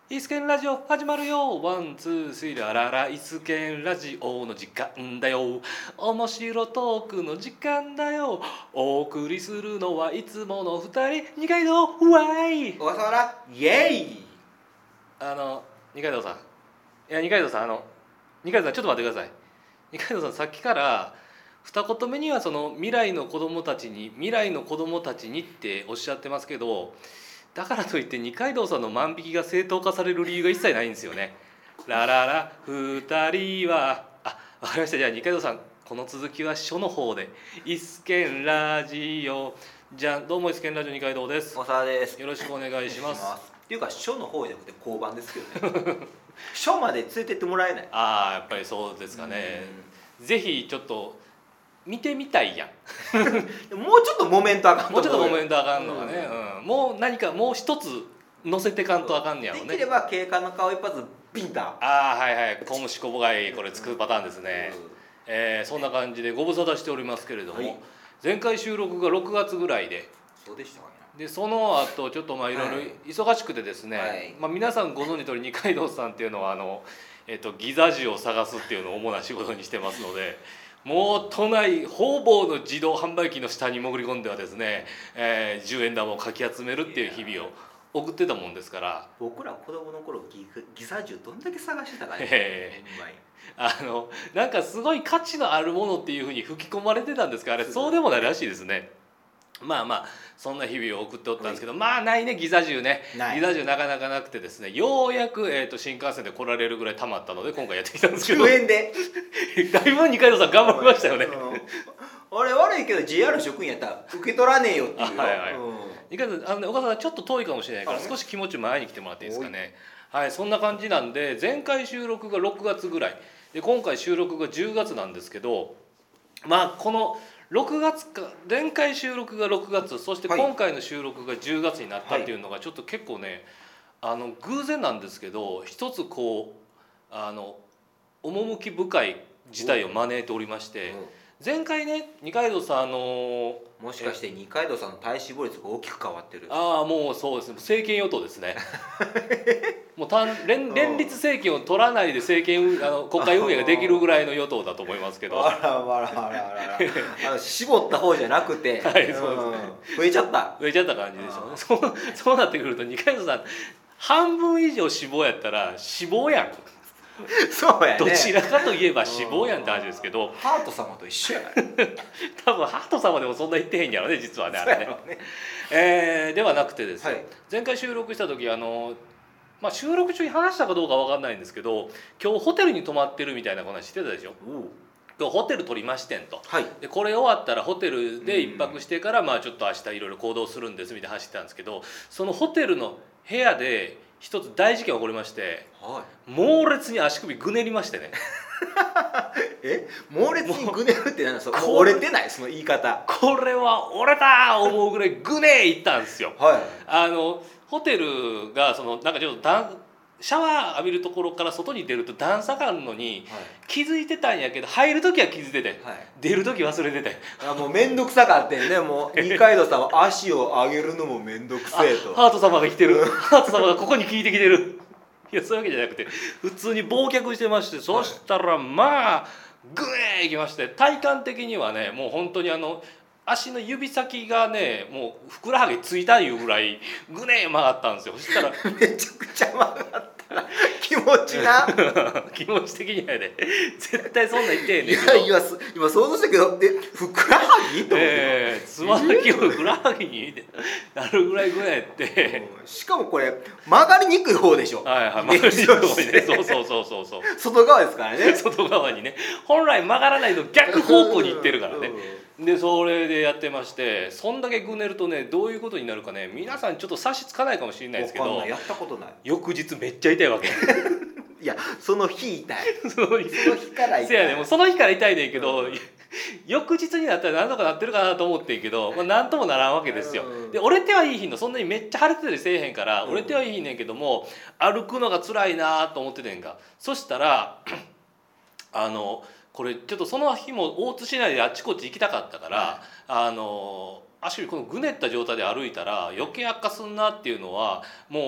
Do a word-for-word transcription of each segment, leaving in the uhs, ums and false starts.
イスケンラジオ始まるよ。ワンツースリーララライスケンラジオの時間だよ。面白トークの時間だよ。お送りするのはいつもの二人、二階堂ワイ。 小笠原イエイ。 あの二階堂さん、いや二階堂さんあの二階堂さんちょっと待ってください。二階堂さんさっきから二言目にはその未来の子供たちに未来の子供たちにっておっしゃってますけど。だからといって二階堂さんの万引きが正当化される理由が一切ないんですよね。ラララ二人はあ、わかりました。じゃあ二階堂さんこの続きは書の方で。イスケンラジオじゃあどうもイスケンラジオ二階堂です。 小笠原です。 よろしくお願いします。 っていうか書の方じゃなくて交番ですけどね書まで連れてってもらえない。 ああやっぱりそうですかね。ぜひちょっと見てみたいやんもうちょっとモメントあかんともうちょっとモメントあかんのがね、うんうん、もう何かもう一つ乗せてかんとあかんねやろね。 できれば警官の顔一発ビンタ。 ああはいはい、小虫小ぼがいこれ作るパターンですね、うん、えー、そんな感じでご無沙汰しておりますけれども、はい、前回収録がろくがつぐらいで、 そうでしたかね。 でその後ちょっとまあいろいろ忙しくてですね、はい、まあ、皆さんご存知通り二階堂さんっていうのはあの、えっと、ギザ樹を探すっていうのを主な仕事にしてますので、もう都内方々の自動販売機の下に潜り込んではですね、えー、じゅうえん玉をかき集めるっていう日々を送ってたもんですから。 僕ら子供の頃ギギザ銃どんだけ探してたかね、 えー、あのなんかすごい価値のあるものっていうふうに吹き込まれてたんですが、あれそうでもないらしいですね。まあまあそんな日々を送っておったんですけど、まあないねギザ銃ね。ギザ銃なかなかなくてですね、ようやく、えー、と新幹線で来られるぐらいたまったので今回やってきたんですけど、 じゅうえんでだいぶ二階堂さん頑張りましたよねあれ悪いけど ジェイアール 職員やったら受け取らねえよっていう。 はいはい、うん、二階堂さんあのね、岡田さんちょっと遠いかもしれないから少し気持ち前に来てもらっていいですかね。はい、そんな感じなんで、前回収録がろくがつぐらいで今回収録がじゅうがつなんですけど、まあこのろくがつか、前回収録がろくがつ、そして今回の収録がじゅうがつになったっていうのがちょっと結構ね、あの偶然なんですけど一つこうあの趣深い事態を招いておりまして、前回ね二階堂さんあのもしかして二階堂さんの体脂肪率が大きく変わってる。 ああもうそうですね、政権与党ですねもう単 連, 連立政権を取らないで政権あの国会運営ができるぐらいの与党だと思いますけど、 あらあらあらあらあの絞った方じゃなくて、 はいそうですね、 増えちゃった増えちゃった感じでしょうね。そうそうなってくると二階堂さん半分以上脂肪やったら脂肪やんそうやね、 どちらかといえば脂肪やんって話ですけど、 ハート様と一緒やから多分ハート様でもそんな言ってへんやろね実はねあれねね、えー、ではなくてですね、はい、前回収録した時あの、まあ、収録中に話したかどうか分かんないんですけど、今日ホテルに泊まってるみたいな話してたでしょ。今日ホテル取りましてんと、はい、でこれ終わったらホテルで一泊してから、まあちょっと明日いろいろ行動するんですみたいな話してたんですけど、そのホテルの部屋で一つ大事件起こりまして、はい、猛烈に足首ぐねりましてねえ猛烈にぐねるって何だその折れてないその言い方。 これは折れた思うぐらいぐねいったんですよ、はい、あのホテルがそのなんかちょっと段シャワー浴びるところから外に出ると段差があるのに気づいてたんやけど、入る時は気づいてて、はい、出る時忘れてて、 あもう面倒くさかってんね。もう二階堂さんは足を上げるのも面倒くせえと。 ハート様が来てるハート様がここに聞いてきてるいやそういうわけじゃなくて普通に忘却してまして、はい、そしたらまあグーンいきまして、体感的にはねもう本当にあの足の指先がねもうふくらはぎついたいうぐらいグネー曲がったんですよ。そしたらめちゃくちゃ曲がったら気持ちな気持ち的にはね絶対そんなん言ってへんねんけど、いや今今想像したけど、えふくらはぎと思って、 えー、つま先をふくらはぎになるぐらいぐらいやって、 うん、しかもこれ曲がりにくい方でしょ。 はいはい、曲がりにくい方にね、そうそうそうそうそう外側ですからね外側にね、本来曲がらないの逆方向に行ってるからね、うん、でそれでやってまして、そんだけぐねるとねどういうことになるかね、皆さんちょっと察しつかないかもしれないですけど、 やったことない。 翌日めっちゃ痛いわけいやその日痛いその日から痛いせやね、もうその日から痛いねんけど、うん、翌日になったら何とかなってるかなと思ってんけど、まあ、何ともならんわけですよ。で折れてはいい日の、そんなにめっちゃ腫れてたりせえへんから折れてはいいねんけども、歩くのが辛いなと思っててんが、そしたらあのこれちょっとその日も大津市内であっちこっち行きたかったから、はい、あの足首このぐねった状態で歩いたら余計悪化すんなっていうのはもう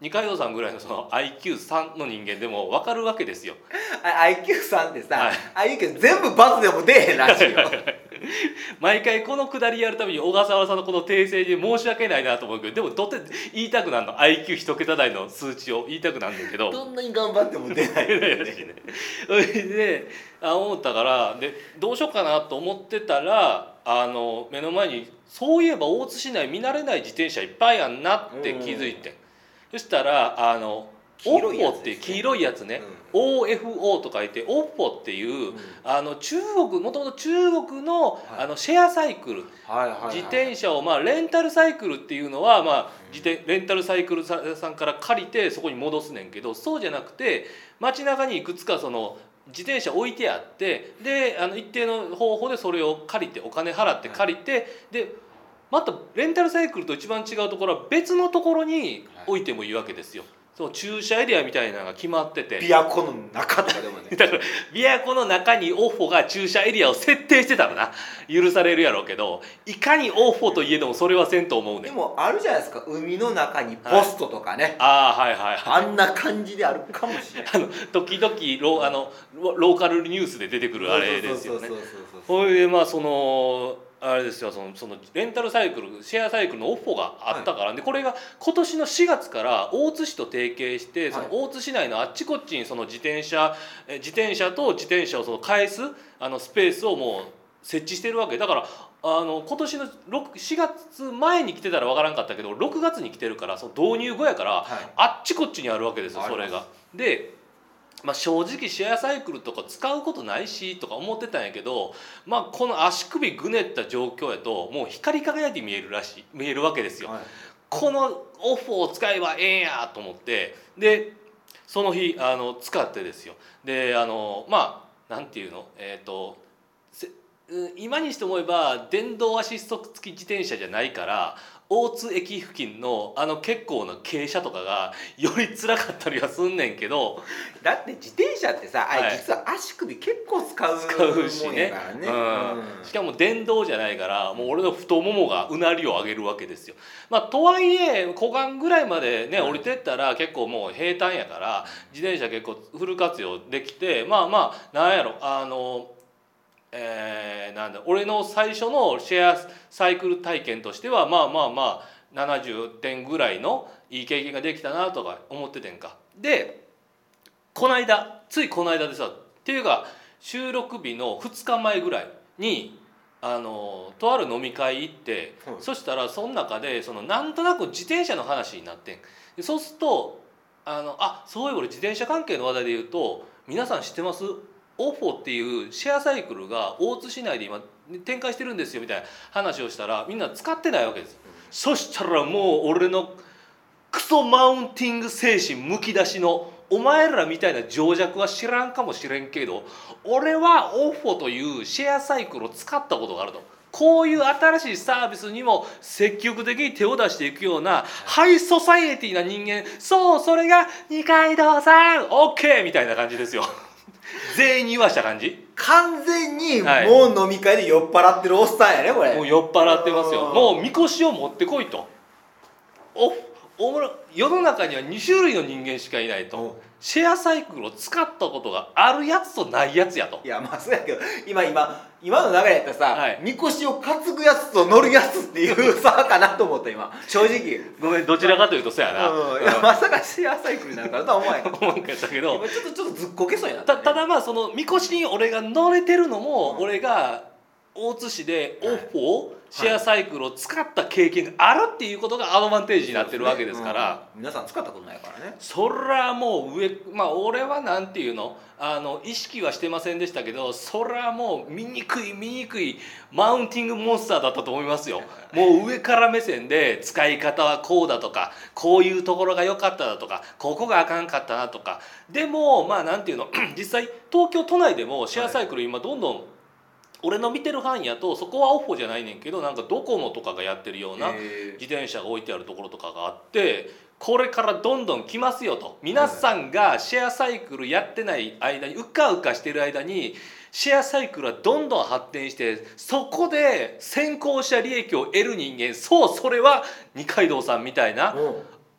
二階堂さんぐらいのその アイキューさん の人間でも分かるわけですよ。 アイキューさん ってさ、 はいああいうけど全部バツでも出えへんらしいよ毎回このくだりやるために小笠原さんのこの訂正で申し訳ないなと思うけど、でもどって言いたくなるの アイキュー一 桁台の数値を言いたくなるんだけどどんなに頑張っても出ないよねそれであ思ったからでどうしようかなと思ってたらあの目の前にそういえば大津市内見慣れない自転車いっぱいあんなって気づいて、そしたらあのオッポっていう黄色いやつね、うん、オーエフオー と書いてオッポっていう、うん、あの中国もともと中国の、はい、あのシェアサイクル、はいはいはい、自転車を、まあ、レンタルサイクルっていうのは、まあ、自転レンタルサイクルさんから借りてそこに戻すねんけど、そうじゃなくて街中にいくつかその自転車置いてあってであの一定の方法でそれを借りてお金払って借りて、はい、でまたレンタルサイクルと一番違うところは別のところに置いてもいいわけですよ。そう駐車エリアみたいなのが決まってて、 琵琶湖の中とかでもねだから琵琶湖の中にオッフォが駐車エリアを設定してたらな許されるやろうけど、いかにオッフォといえどもそれはせんと思うねん。 でもあるじゃないですか、海の中にポストとかね、はい、 ああはいはいはい、 あんな感じであるかもしれないあの時々ロあのローカルニュースで出てくるあれですよね。それでまあそのあれですよ、そのそのレンタルサイクルシェアサイクルのオッフォがあったから、はい、でこれが今年のしがつから大津市と提携して、はい、その大津市内のあっちこっちにその自転車自転車と自転車をその返すあのスペースをもう設置してるわけだから、あの今年のしがつまえに来てたら分からんかったけどろくがつに来てるからその導入後やから、はい、あっちこっちにあるわけですよそれが。でまあ、正直シェアサイクルとか使うことないしとか思ってたんやけど、まあ、この足首ぐねった状況やともう光り輝いて見えるらしい見えるわけですよ、はい、このオフを使えばええんやと思ってでその日あの使ってですよ。であのまあなんていうのえっと今にして思えば電動アシスト付き自転車じゃないから大津駅付近のあの結構な傾斜とかがより辛かったりはすんねんけど、 だって自転車ってさ、はい、あれ実は足首結構使う使うしね、 ね、 うん、しかも電動じゃないからもう俺の太ももがうなりを上げるわけですよ。まあとはいえ湖岸ぐらいまでね降りてったら結構もう平坦やから自転車結構フル活用できて、まあまあなんやろあのえー、なんだ俺の最初のシェアサイクル体験としてはまあまあまあななじゅってんぐらいのいい経験ができたなとか思っててんか。でこの間ついこの間でさっていうか収録日のふつかまえぐらいにあのとある飲み会行って、うん、そしたらその中でそのなんとなく自転車の話になってんで、そうするとあのあそういう俺自転車関係の話題で言うと皆さん知ってますオフォっていうシェアサイクルが大津市内で今展開してるんですよみたいな話をしたらみんな使ってないわけです、うん、そしたらもう俺のクソマウンティング精神むき出しのお前らみたいな情弱は知らんかもしれんけど俺はオフォというシェアサイクルを使ったことがあると、こういう新しいサービスにも積極的に手を出していくようなハイソサイエティな人間、そうそれが二階堂さん OK みたいな感じですよ全員に言わした感じ。 完全にもう飲み会で酔っ払ってるおっさんやねこれ。 もう酔っ払ってますよ。もうみこしを持ってこいと。おお世の中にはに種類の人間しかいないと。シェアサイクルを使ったことがあるやつとないやつやと。 いやまあそうやけど今今今の流れやったらさ、はい、みこしを担ぐやつと乗るやつっていう差かなと思った今正直。 ごめんどちらかというとそうやな、 うん、いやまさかシェアサイクルになるからとは思わへん思わんかったけど今ちょっとちょっとずっこけそうになった、ね、 た, ただまあそのみこしに俺が乗れてるのも、うん、俺が大津市でオフォシェアサイクルを使った経験があるっていうことがアドバンテージになってるわけですから、ねうん、皆さん使ったことないからね。 そらもう上まあ俺はなんていうのあの意識はしてませんでしたけどそらもう醜い醜いマウンティングモンスターだったと思いますよもう上から目線で使い方はこうだとかこういうところが良かっただとかここがあかんかったなとか。でもまあなんていうの実際東京都内でもシェアサイクル今どんどん、はい俺の見てる範囲やとそこはオフォじゃないねんけどなんかドコモとかがやってるような自転車が置いてあるところとかがあってこれからどんどん来ますよと。皆さんがシェアサイクルやってない間にうかうかしてる間にシェアサイクルはどんどん発展してそこで先行者利益を得る人間そうそれは二階堂さんみたいな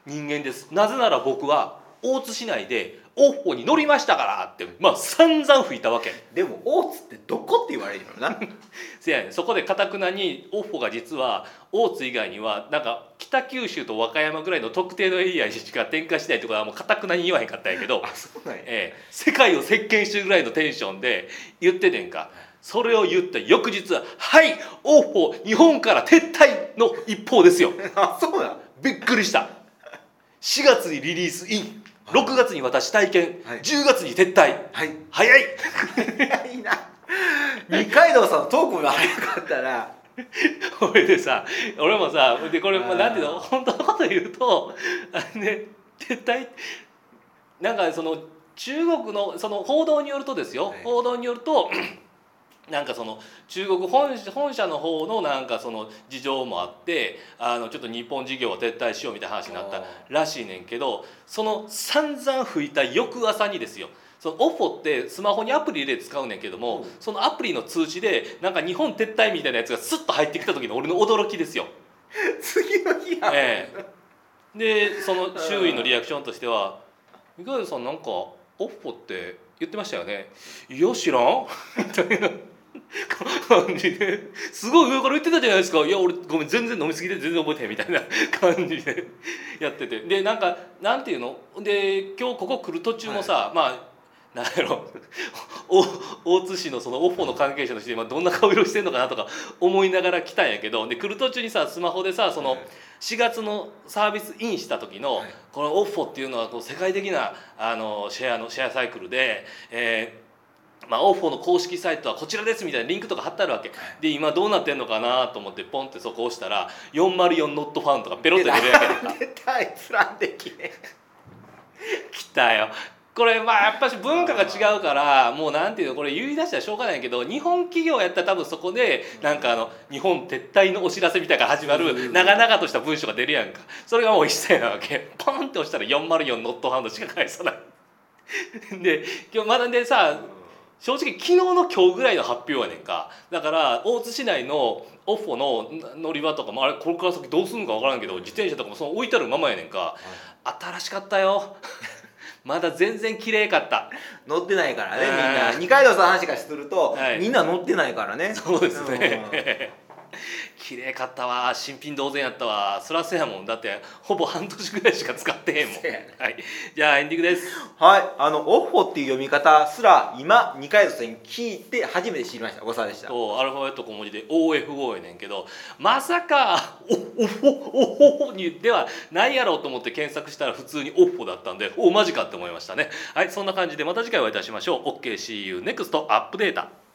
人間です。なぜなら僕は大津市内でオッフォに乗りましたからって、まあ散々吹いたわけ。 でも大津ってどこって言われるのなせやねん、そこでかたくなにオッフォが実は大津以外にはなんか北九州と和歌山ぐらいの特定のエリアにしか展開しないってことはもうかたくなに言わへんかったんやけどあそうなんや、 ええ、世界を席巻してるぐらいのテンションで言っててんか。それを言った翌日は「はいオッフォ日本から撤退」の一方ですよ。 あそうなんびっくりした。しがつにリリースイン、ろくがつに私体験、 はい、 じゅうがつに撤退、 はい、 早い早いな二階堂さんのトークが早かったなこれでさ俺もさでこれもなんていうの本当のこと言うとあのね撤退なんかその中国のその報道によるとですよ、はい、報道によるとなんかその中国本社、本社の方のなんかその事情もあってあのちょっと日本事業を撤退しようみたいな話になったらしいねんけど、その散々吹いた翌朝にですよ、そのオフォってスマホにアプリで使うねんけども、うん、そのアプリの通知でなんか日本撤退みたいなやつがスッと入ってきた時の俺の驚きですよ。 次の日や、 ええ、でその周囲のリアクションとしては「三上さんなんかオフォって言ってましたよね」「いや知らん」みたいな感じですごい上から言ってたじゃないですか。いや俺ごめん全然飲みすぎて全然覚えてへんみたいな感じでやってて、でなんかなんていうので今日ここ来る途中もさ、はい、まあなんやろ大津市のそのオフォの関係者の人今どんな顔色してんのかなとか思いながら来たんやけど、で来る途中にさスマホでさそのしがつのサービスインした時のこのオフォっていうのはこう世界的なあのシェアのシェアサイクルで、えーまあ、オフォの公式サイトはこちらですみたいなリンクとか貼ってあるわけで、今どうなってんのかなと思ってポンってそこ押したらよんまるよんノットファウンとかペロって出るやけ出たいつらんできね来たよこれ。まあやっぱし文化が違うからもうなんていうのこれ言い出したらしょうがないけど、日本企業やったら多分そこでなんかあの日本撤退のお知らせみたいなのが始まる長々とした文章が出るやんか。それがもう一切なわけ。ポンって押したらよんまるよんノットファウンドしか返さないで今日まだでさ正直昨日の今日ぐらいの発表やねんか。だから大津市内のオフォの乗り場とかもあれこれから先どうするのか分からんけど自転車とかもその置いてあるままやねんか、はい、新しかったよまだ全然綺麗かった。 乗ってないからねみんな。二階堂さんの話からすると、はい、みんな乗ってないからね。 そうですね綺麗かったわ、新品同然やったわ。そらそうやもん、だってほぼ半年ぐらいしか使ってへんもん、はい、じゃあエンディングです。 はい、あのオッフォっていう読み方すら今二階堂さんに聞いて初めて知りました。ごさでした。 そうアルファベット小文字で オーエフオー やねんけど、まさかオオフォオフォにではないやろうと思って検索したら普通にオッフォだったんで、おマジかって思いましたね。はい、そんな感じでまた次回お会いいたしましょう。 オーケーシーユーネクスト アップデータ。